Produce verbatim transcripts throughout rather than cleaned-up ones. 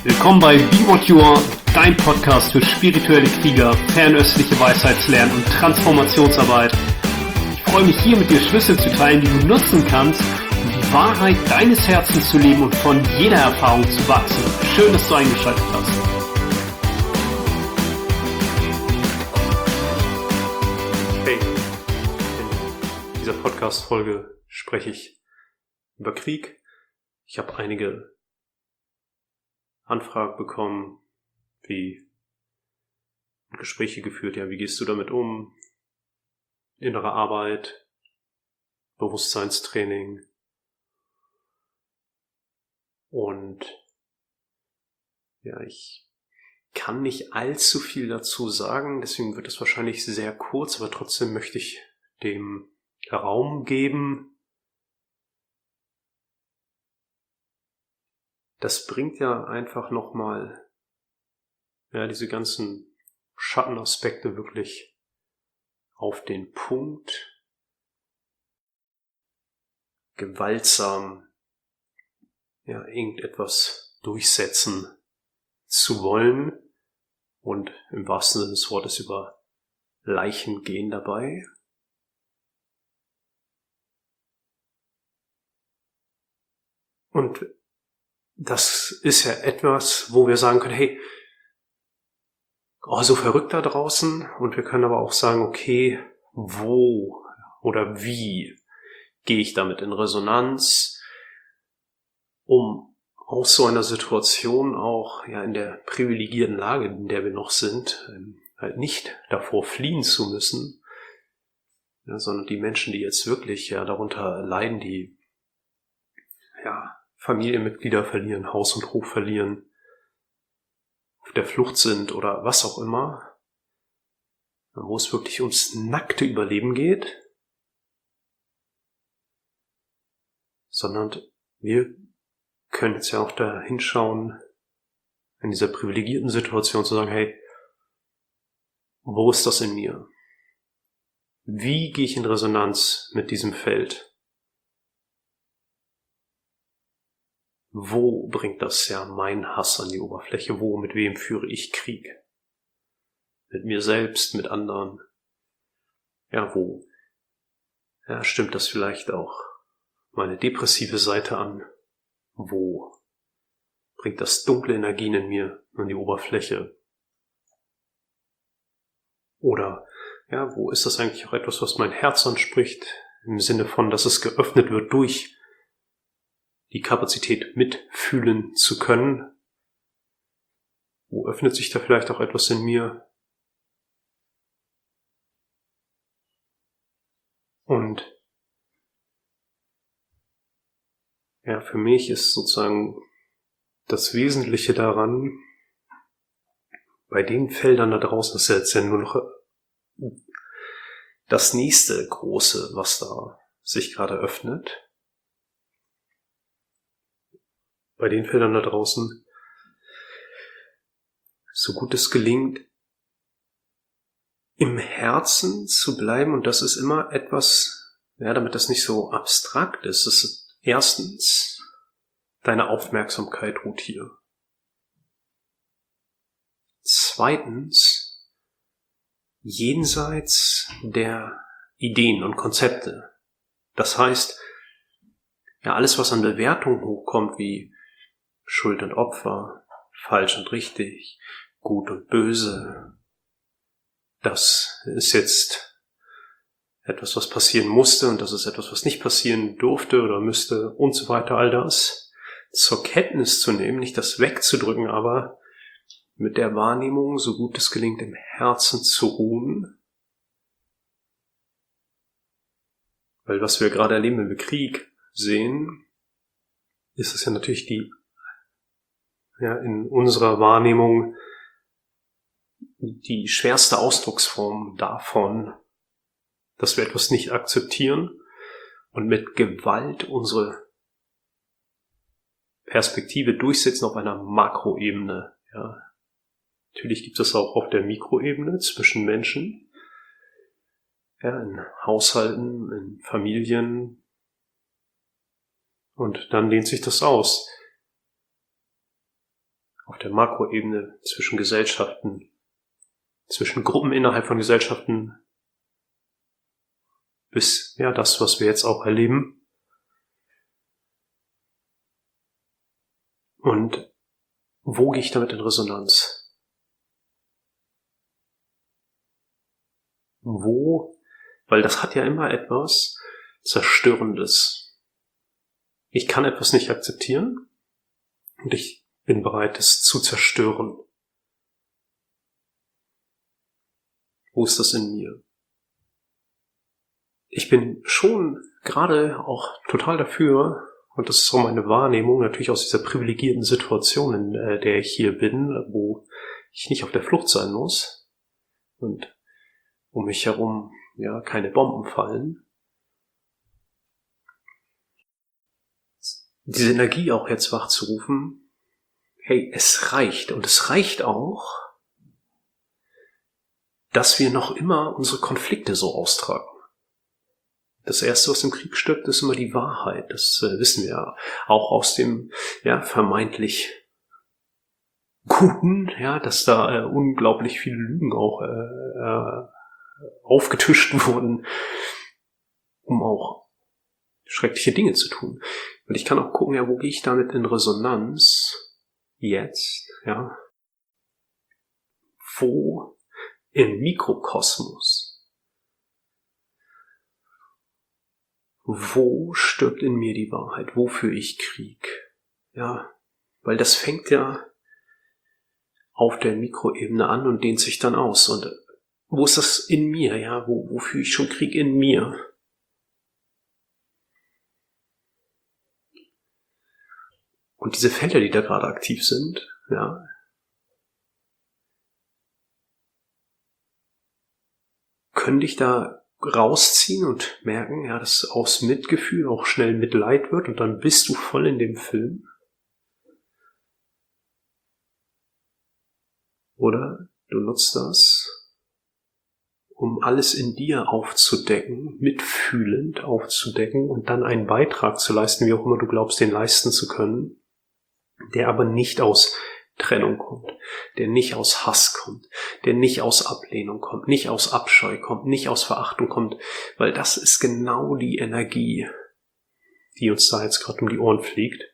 Willkommen bei Be What You Are, dein Podcast für spirituelle Krieger, fernöstliche Weisheitslernen und Transformationsarbeit. Ich freue mich hier mit dir Schlüssel zu teilen, die du nutzen kannst, um die Wahrheit deines Herzens zu leben und von jeder Erfahrung zu wachsen. Schön, dass du eingeschaltet hast. Hey, in dieser Podcast-Folge spreche ich über Krieg. Ich habe einige Anfragen bekommen, wie Gespräche geführt, ja, wie gehst du damit um? Innere Arbeit, Bewusstseinstraining und ja, ich kann nicht allzu viel dazu sagen, deswegen wird es wahrscheinlich sehr kurz, aber trotzdem möchte ich dem Raum geben. Das bringt ja einfach nochmal ja, diese ganzen Schattenaspekte wirklich auf den Punkt, gewaltsam ja, irgendetwas durchsetzen zu wollen und im wahrsten Sinne des Wortes über Leichen gehen dabei. Und das ist ja etwas, wo wir sagen können, hey, oh, so verrückt da draußen. Und wir können aber auch sagen, okay, wo oder wie gehe ich damit in Resonanz, um aus so einer Situation auch ja in der privilegierten Lage, in der wir noch sind, halt nicht davor fliehen zu müssen, ja, sondern die Menschen, die jetzt wirklich ja darunter leiden, die ja Familienmitglieder verlieren, Haus und Hof verlieren, auf der Flucht sind oder was auch immer, wo es wirklich ums nackte Überleben geht, sondern wir können jetzt ja auch da hinschauen, in dieser privilegierten Situation zu sagen, hey, wo ist das in mir? Wie gehe ich in Resonanz mit diesem Feld? Wo bringt das ja mein Hass an die Oberfläche? Wo, mit wem führe ich Krieg? Mit mir selbst, mit anderen? Ja, wo? Ja, stimmt das vielleicht auch meine depressive Seite an? Wo bringt das dunkle Energien in mir an die Oberfläche? Oder, ja, wo ist das eigentlich auch etwas, was mein Herz anspricht? Im Sinne von, dass es geöffnet wird durch die Kapazität mitfühlen zu können. Wo öffnet sich da vielleicht auch etwas in mir? Und ja, für mich ist sozusagen das Wesentliche daran, bei den Feldern da draußen, das ist jetzt ja nur noch das nächste große, was da sich gerade öffnet. Bei den Feldern da draußen, so gut es gelingt, im Herzen zu bleiben, und das ist immer etwas, ja, damit das nicht so abstrakt ist, das ist erstens, deine Aufmerksamkeit ruht hier. Zweitens, jenseits der Ideen und Konzepte. Das heißt, ja, alles, was an Bewertung hochkommt, wie Schuld und Opfer, falsch und richtig, gut und böse, das ist jetzt etwas, was passieren musste und das ist etwas, was nicht passieren durfte oder müsste und so weiter, all das zur Kenntnis zu nehmen, nicht das wegzudrücken, aber mit der Wahrnehmung, so gut es gelingt, im Herzen zu ruhen. Weil was wir gerade erleben, wenn wir Krieg sehen, ist es ja natürlich die ja, in unserer Wahrnehmung die schwerste Ausdrucksform davon, dass wir etwas nicht akzeptieren und mit Gewalt unsere Perspektive durchsetzen auf einer Makroebene. Ja. Natürlich gibt es auch auf der Mikroebene zwischen Menschen, ja, in Haushalten, in Familien, und dann dehnt sich das aus. auf der Makroebene zwischen Gesellschaften, zwischen Gruppen innerhalb von Gesellschaften, bis ja das, was wir jetzt auch erleben. Und wo gehe ich damit in Resonanz? Wo? Weil das hat ja immer etwas Zerstörendes. Ich kann etwas nicht akzeptieren und ich bin bereit, es zu zerstören. Wo ist das in mir? Ich bin schon gerade auch total dafür, und das ist auch meine Wahrnehmung, natürlich aus dieser privilegierten Situation, in der ich hier bin, wo ich nicht auf der Flucht sein muss und um mich herum ja keine Bomben fallen. Diese Energie auch jetzt wachzurufen, hey, es reicht. Und es reicht auch, dass wir noch immer unsere Konflikte so austragen. Das Erste, was im Krieg stirbt, ist immer die Wahrheit. Das äh, wissen wir ja auch aus dem ja vermeintlich Guten, ja, dass da äh, unglaublich viele Lügen auch äh, äh, aufgetischt wurden, um auch schreckliche Dinge zu tun. Und ich kann auch gucken, ja, wo gehe ich damit in Resonanz jetzt, ja, wo im Mikrokosmos, wo stirbt in mir die Wahrheit, wo führe ich Krieg, ja, weil das fängt ja auf der Mikroebene an und dehnt sich dann aus. Und wo ist das in mir, ja, wo, wo führe ich schon Krieg in mir? Und diese Felder, die da gerade aktiv sind, ja, können dich da rausziehen und merken, ja, dass aus Mitgefühl auch schnell Mitleid wird und dann bist du voll in dem Film. Oder du nutzt das, um alles in dir aufzudecken, mitfühlend aufzudecken und dann einen Beitrag zu leisten, wie auch immer du glaubst, den leisten zu können, der aber nicht aus Trennung kommt, der nicht aus Hass kommt, der nicht aus Ablehnung kommt, nicht aus Abscheu kommt, nicht aus Verachtung kommt, weil das ist genau die Energie, die uns da jetzt gerade um die Ohren fliegt.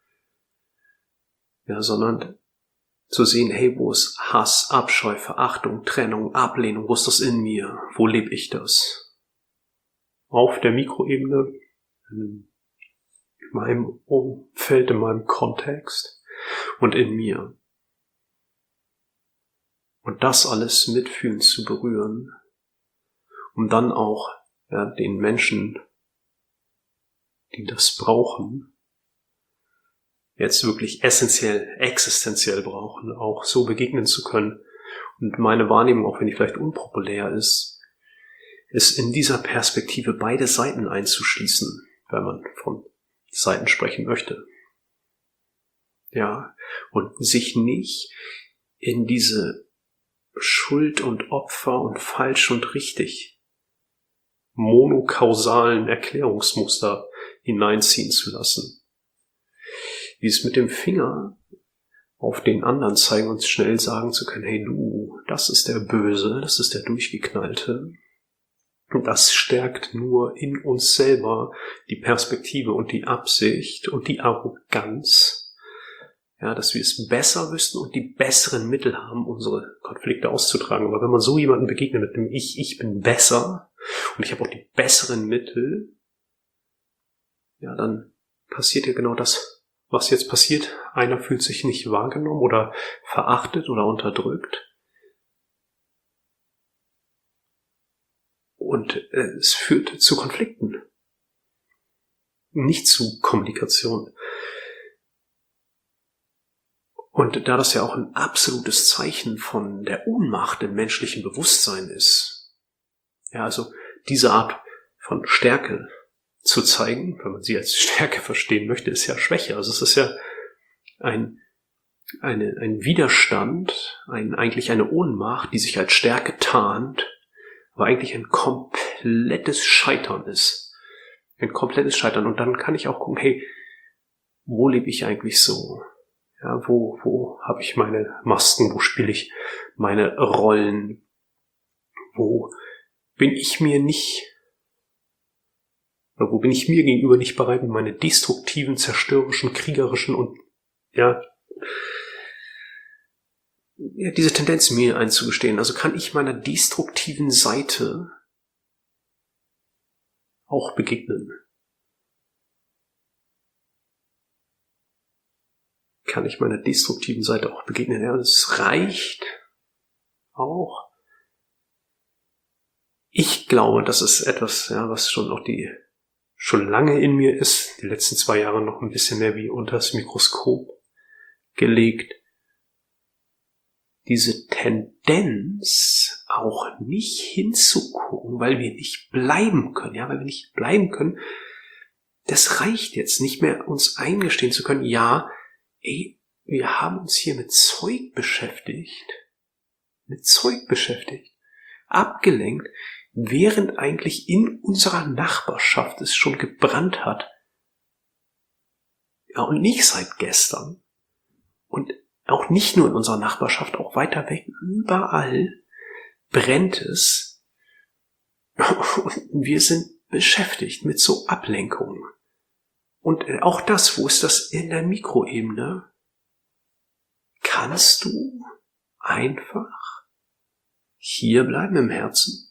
Ja, sondern zu sehen, hey, wo ist Hass, Abscheu, Verachtung, Trennung, Ablehnung, wo ist das in mir? Wo lebe ich das? Auf der Mikroebene, in meinem Umfeld, in meinem Kontext und in mir. Und das alles mitfühlend zu berühren, um dann auch ja, den Menschen, die das brauchen, jetzt wirklich essentiell, existenziell brauchen, auch so begegnen zu können. Und meine Wahrnehmung, auch wenn die vielleicht unpopulär ist, ist in dieser Perspektive beide Seiten einzuschließen, wenn man von Seiten sprechen möchte. Ja, und sich nicht in diese Schuld und Opfer und falsch und richtig monokausalen Erklärungsmuster hineinziehen zu lassen. Wie es mit dem Finger auf den anderen zeigen und schnell sagen zu können, hey du, das ist der Böse, das ist der Durchgeknallte. Und das stärkt nur in uns selber die Perspektive und die Absicht und die Arroganz, ja, dass wir es besser wüssten und die besseren Mittel haben, unsere Konflikte auszutragen. Aber wenn man so jemanden begegnet mit dem Ich, ich bin besser und ich habe auch die besseren Mittel, ja, dann passiert ja genau das, was jetzt passiert. Einer fühlt sich nicht wahrgenommen oder verachtet oder unterdrückt. Und äh, es führt zu Konflikten, nicht zu Kommunikation. Und da das ja auch ein absolutes Zeichen von der Ohnmacht im menschlichen Bewusstsein ist, ja, also diese Art von Stärke zu zeigen, wenn man sie als Stärke verstehen möchte, ist ja Schwäche. Also es ist ja ein, eine, ein Widerstand, ein, eigentlich eine Ohnmacht, die sich als Stärke tarnt, aber eigentlich ein komplettes Scheitern ist. Ein komplettes Scheitern. Und dann kann ich auch gucken, hey, wo lebe ich eigentlich so? Ja, wo, wo habe ich meine Masken? Wo spiele ich meine Rollen? Wo bin ich mir nicht, oder wo bin ich mir gegenüber nicht bereit, meine destruktiven, zerstörerischen, kriegerischen und, ja, ja, diese Tendenz mir einzugestehen. Also kann ich meiner destruktiven Seite auch begegnen? Kann ich meiner destruktiven Seite auch begegnen? Ja, das reicht auch. Ich glaube, das ist etwas, ja, was schon auch die, schon lange in mir ist, die letzten zwei Jahre noch ein bisschen mehr wie unter das Mikroskop gelegt. Diese Tendenz auch nicht hinzugucken, weil wir nicht bleiben können, ja, weil wir nicht bleiben können. Das reicht jetzt nicht mehr, uns eingestehen zu können, ja, ey, wir haben uns hier mit Zeug beschäftigt, mit Zeug beschäftigt, abgelenkt, während eigentlich in unserer Nachbarschaft es schon gebrannt hat. Ja, und nicht seit gestern. Und auch nicht nur in unserer Nachbarschaft, auch weiter weg, überall brennt es. Und wir sind beschäftigt mit so Ablenkungen. Und auch das, wo ist das in der Mikroebene? Kannst du einfach hier bleiben im Herzen?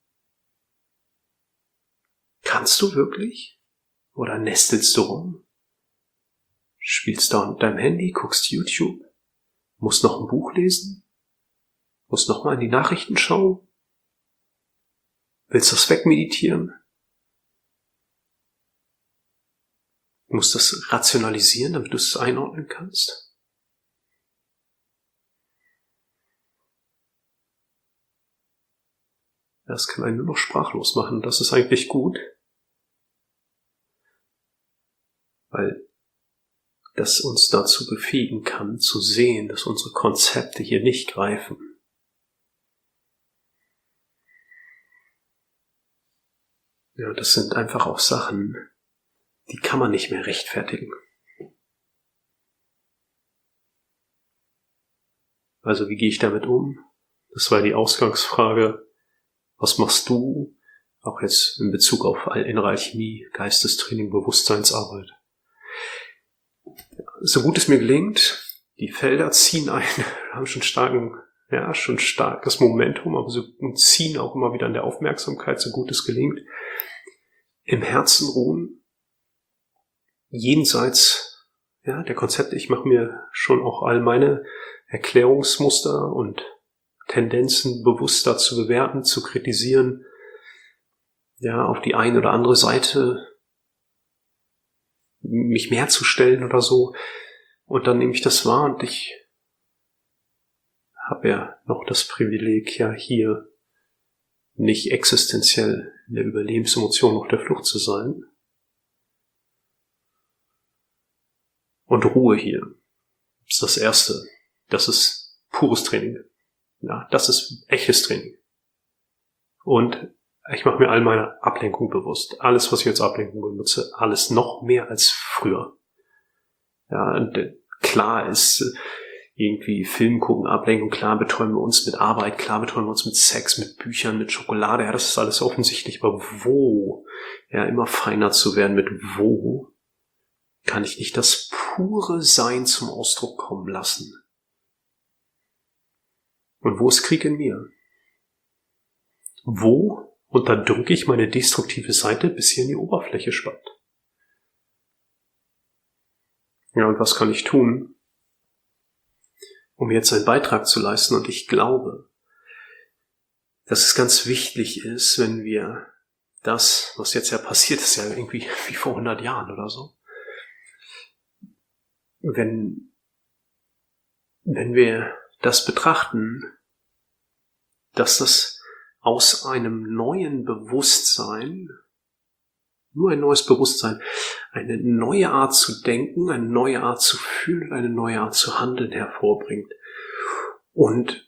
Kannst du wirklich? Oder nestelst du rum? Spielst da mit deinem Handy, guckst YouTube? Musst noch ein Buch lesen? Musst noch mal in die Nachrichten schauen? Willst das wegmeditieren? Musst das rationalisieren, damit du es einordnen kannst? Das kann einen nur noch sprachlos machen. Das ist eigentlich gut, weil das uns dazu befähigen kann, zu sehen, dass unsere Konzepte hier nicht greifen. Ja, das sind einfach auch Sachen, die kann man nicht mehr rechtfertigen. Also wie gehe ich damit um? Das war die Ausgangsfrage. Was machst du? Auch jetzt in Bezug auf innere Alchemie, Geistestraining, Bewusstseinsarbeit. So gut es mir gelingt, die Felder ziehen ein, haben schon starken, ja, schon starkes Momentum, aber so und ziehen auch immer wieder an der Aufmerksamkeit, so gut es gelingt. Im Herzen ruhen, jenseits, ja, der Konzepte. Ich mache mir schon auch all meine Erklärungsmuster und Tendenzen bewusst dazu bewerten, zu kritisieren, ja, auf die eine oder andere Seite mich mehr zu stellen oder so. Und dann nehme ich das wahr und ich habe ja noch das Privileg, ja hier nicht existenziell in der Überlebensemotion auf der Flucht zu sein. Und Ruhe hier. Das ist das Erste. Das ist pures Training. Ja, das ist echtes Training. Und ich mache mir all meine Ablenkung bewusst. Alles, was ich als Ablenkung benutze, alles noch mehr als früher. Ja, und klar ist irgendwie Film gucken, Ablenkung, klar betreuen wir uns mit Arbeit, klar betreuen wir uns mit Sex, mit Büchern, mit Schokolade, ja, das ist alles offensichtlich, aber wo, ja, immer feiner zu werden, mit wo kann ich nicht das pure Sein zum Ausdruck kommen lassen? Und wo ist Krieg in mir? Wo unterdrücke ich meine destruktive Seite, bis sie in die Oberfläche spannt? Ja, und was kann ich tun, um jetzt einen Beitrag zu leisten? Und ich glaube, dass es ganz wichtig ist, wenn wir das, was jetzt ja passiert ist, ja irgendwie wie vor hundert Jahren oder so, wenn, wenn wir das betrachten, dass das aus einem neuen Bewusstsein, nur ein neues Bewusstsein, eine neue Art zu denken, eine neue Art zu fühlen, eine neue Art zu handeln hervorbringt. Und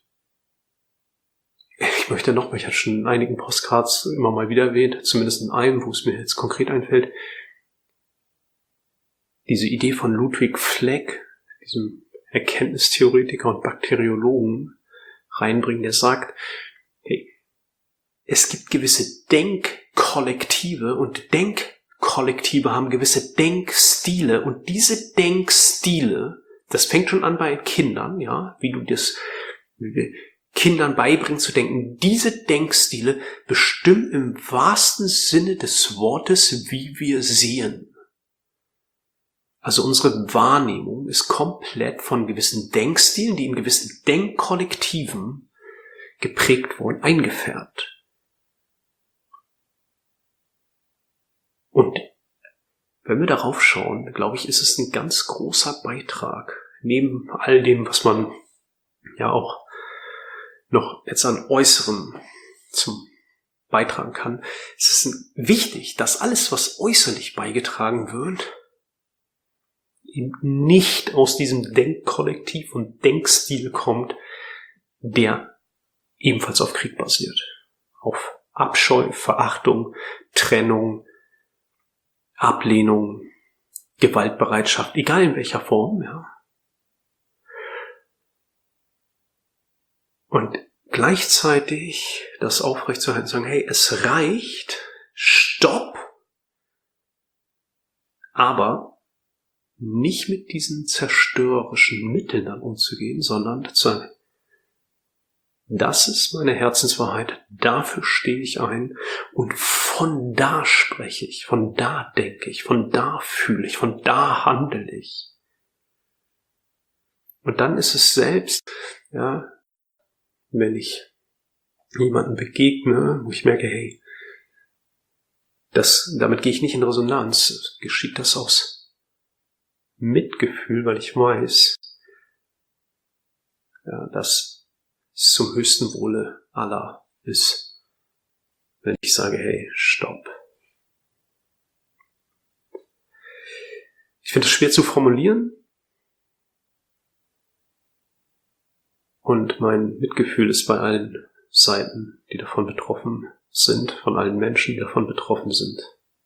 ich möchte noch, ich hatte schon in einigen Postcards immer mal wieder erwähnt, zumindest in einem, wo es mir jetzt konkret einfällt, diese Idee von Ludwig Fleck, diesem Erkenntnistheoretiker und Bakteriologen reinbringen, der sagt, hey, es gibt gewisse Denkkollektive und Denkkollektive haben gewisse Denkstile und diese Denkstile, das fängt schon an bei Kindern, ja, wie du das Kindern beibringen zu denken. Diese Denkstile bestimmen im wahrsten Sinne des Wortes, wie wir sehen. Also unsere Wahrnehmung ist komplett von gewissen Denkstilen, die in gewissen Denkkollektiven geprägt wurden, eingefärbt. Und wenn wir darauf schauen, glaube ich, ist es ein ganz großer Beitrag, neben all dem, was man ja auch noch jetzt an Äußerem zum beitragen kann, ist es wichtig, dass alles, was äußerlich beigetragen wird, eben nicht aus diesem Denkkollektiv und Denkstil kommt, der ebenfalls auf Krieg basiert. Auf Abscheu, Verachtung, Trennung, Ablehnung, Gewaltbereitschaft, egal in welcher Form, ja. Und gleichzeitig das aufrechtzuerhalten, sagen, hey, es reicht, stopp, aber nicht mit diesen zerstörerischen Mitteln dann umzugehen, sondern zu sagen, das ist meine Herzenswahrheit, dafür stehe ich ein und von da spreche ich, von da denke ich, von da fühle ich, von da handle ich. Und dann ist es selbst, ja, wenn ich jemanden begegne, wo ich merke, hey, das, damit gehe ich nicht in Resonanz, geschieht das aus Mitgefühl, weil ich weiß, ja, dass es zum höchsten Wohle aller ist, wenn ich sage, hey, stopp. Ich finde es schwer zu formulieren und mein Mitgefühl ist bei allen Seiten, die davon betroffen sind, von allen Menschen, die davon betroffen sind.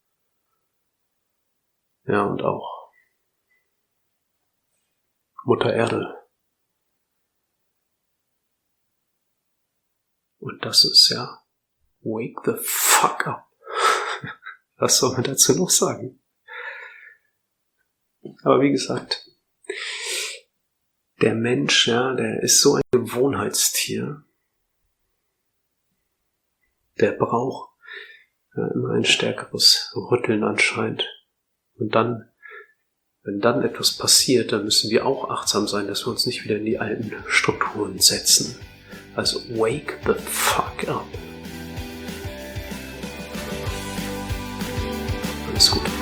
Ja, und auch Mutter Erde. Und das ist ja, wake the fuck up. Was soll man dazu noch sagen? Aber wie gesagt, der Mensch, ja, der ist so ein Gewohnheitstier. Der braucht ja, immer ein stärkeres Rütteln anscheinend. Und dann, wenn dann etwas passiert, dann müssen wir auch achtsam sein, dass wir uns nicht wieder in die alten Strukturen setzen. Also wake the fuck up. Alles Gute.